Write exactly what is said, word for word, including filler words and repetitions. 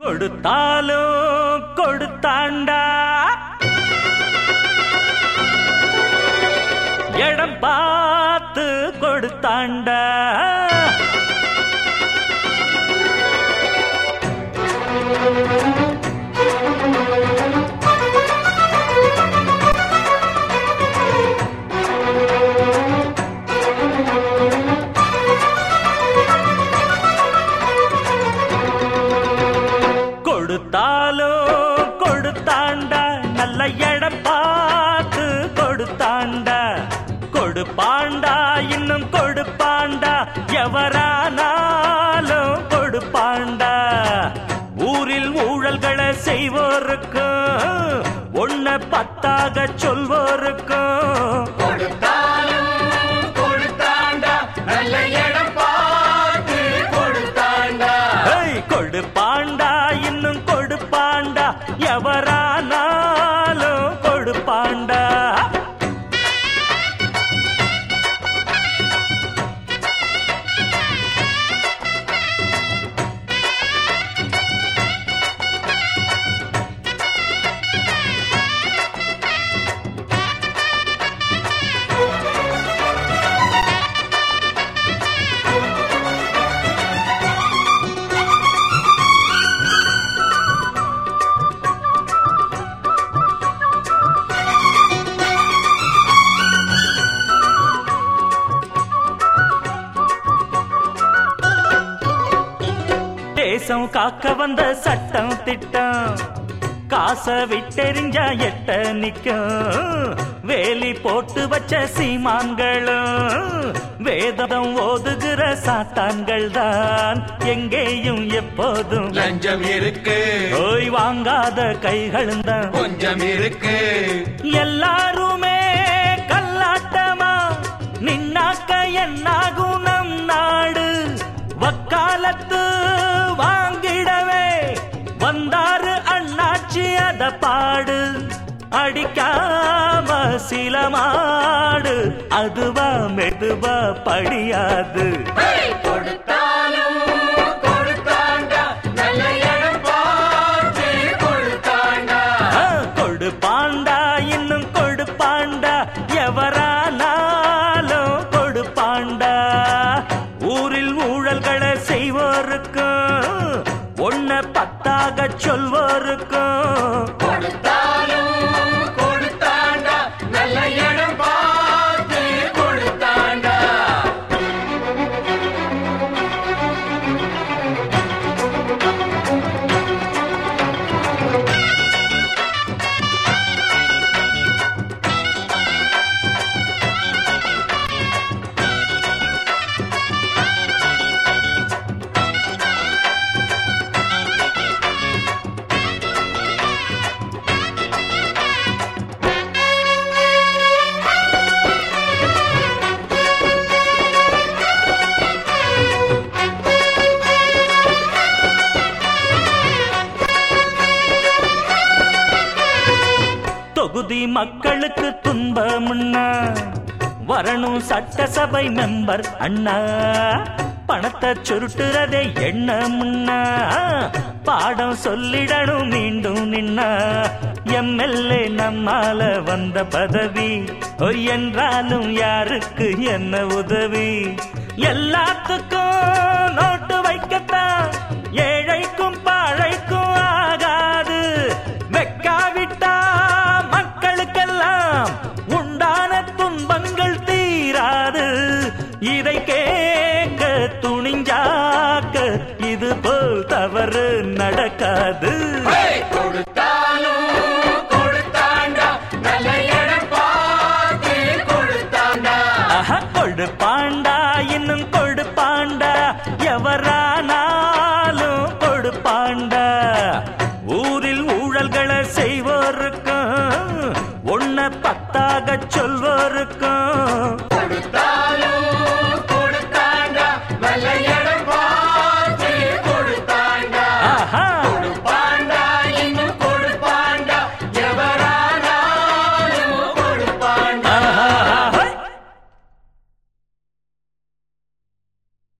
கொடுத்தாலும் கொடுத்தாண்டா இடம் பார்த்து கொடுத்தாண்டா கொடுத்தாலும் கொடுத்தாண்டா நல்ல இடம் பார்த்து கொடுத்தாண்டா கொடுப்பாண்டா இன்னும் கொடுப்பாண்டா எவரானாலும் கொடுப்பாண்டா ஊரில் ஊழல்களை செய்வோருக்கும் ஒன்ன பத்தாக சொல்வோருக்கும் கொடுப்பாண்டா இன்னும் கொடுப்பாண்டா எவரானாலும் கொடுப்பாண்டா தேசம் காக்க வந்த சட்டம் திட்டம் காசை விட்டெறிஞ்சா எட்ட நிக்கும் வேலி போட்டு வச்ச சீமான்களும் வேதம் ஓதுகிற சாத்தான்கள் தான் எங்கேயும் எப்போதும் லஞ்சம் இருக்கு ஓய் வாங்காத கைகளும் தான் கொஞ்சம் இருக்கு எல்லாருமே கல்லாட்டமா நின்னாக்க என்னாகும் நம் நாடு வக்காலத்து வாங்கிடவே வந்தாரு அண்ணாச்சி அத பாடு அடிக்காம சில மாடு அதுவா மெதுவா படியாது கொடுத்தாலும் கொடுத்தாண்டா நல்ல இடம் பார்த்து கொடுத்தாண்டா கொடுப்பாண்டா இன்னும் கொடுப்பாண்டா எவரானாலும் கொடுப்பாண்டா ஊரில் ஊழல்களை செய்வோருக்கும் ஒன்ன பத்தாக சொல்வோருக்கும் கொடுத்தாலும் கொடுத்தாண்டா நல்ல இடம் பார்த்து கொடுத்தாண்டா தொகுதி மக்களுக்கு துன்பம்னா வரணும் சட்டசபை மெம்பர் அண்ணா பணத்தை சுருட்டுறதே எண்ணம்னா பாடம் சொல்லிடணும் மீண்டும் நின்னா எம்எல்ஏ நம்மால வந்த பதவி ஒய் என்றாலும் யாருக்கு என்ன உதவி எல்லாத்துக்கும் நோட்டு வைக்கத்தான் ஏழைக்கும் பாழைக்கும் ஆகாது வெக்காவிட்டா மக்களுக்கெல்லாம் உண்டான துன்பங்கள் தீராது இதை கேட்க துணிஞ்சாக்க இது போல் தவறு நடக்காது கொடுத்த